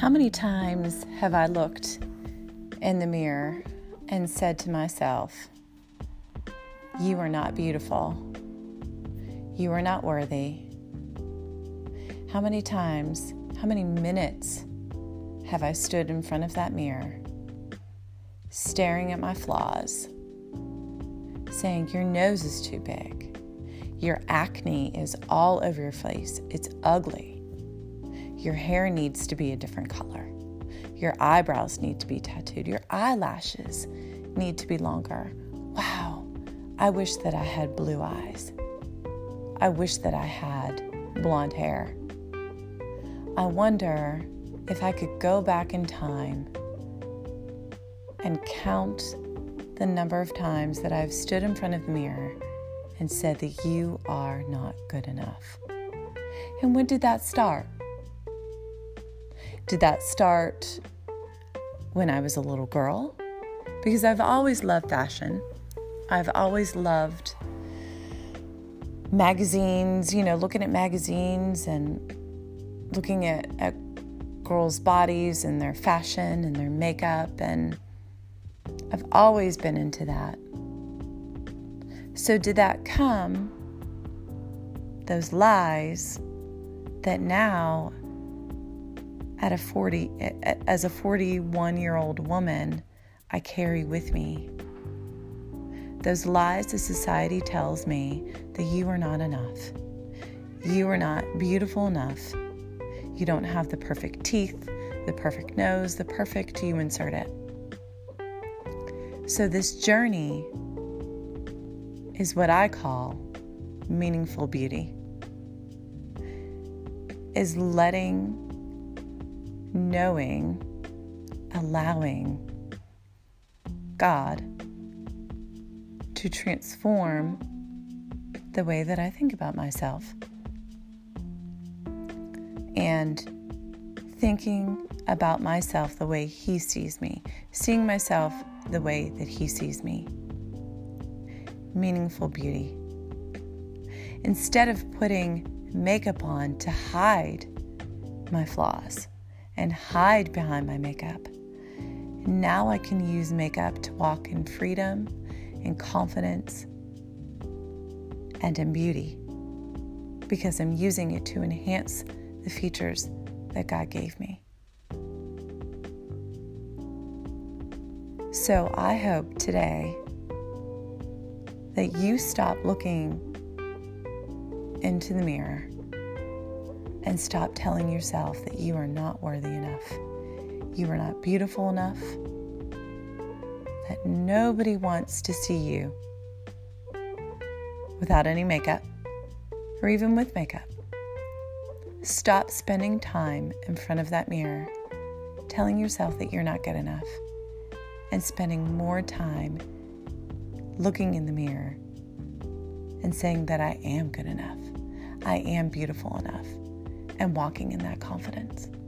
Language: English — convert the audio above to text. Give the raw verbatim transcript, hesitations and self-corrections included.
How many times have I looked in the mirror and said to myself, you are not beautiful. You are not worthy. How many times, how many minutes have I stood in front of that mirror, staring at my flaws, saying your nose is too big, your acne is all over your face, it's ugly, your hair needs to be a different color, your eyebrows need to be tattooed, your eyelashes need to be longer. Wow, I wish that I had blue eyes. I wish that I had blonde hair. I wonder if I could go back in time and count the number of times that I've stood in front of the mirror and said that you are not good enough. And when did that start? Did that start when I was a little girl? Because I've always loved fashion. I've always loved magazines, you know, looking at magazines and looking at, at girls' bodies and their fashion and their makeup, and I've always been into that. So did that come, those lies that now at a forty, as a forty-one-year-old woman, I carry with me? Those lies that society tells me that you are not enough. You are not beautiful enough. You don't have the perfect teeth, the perfect nose, the perfect, you insert it. So this journey is what I call meaningful beauty. Is letting, knowing, allowing God to transform the way that I think about myself, and thinking about myself the way He sees me, seeing myself the way that He sees me. Meaningful beauty. Instead of putting makeup on to hide my flaws and hide behind my makeup, now I can use makeup to walk in freedom, in confidence, and in beauty, because I'm using it to enhance the features that God gave me. So I hope today that you stop looking into the mirror and stop telling yourself that you are not worthy enough, you are not beautiful enough, that nobody wants to see you without any makeup or even with makeup. Stop spending time in front of that mirror telling yourself that you're not good enough, and spending more time looking in the mirror and saying that I am good enough, I am beautiful enough, and walking in that confidence.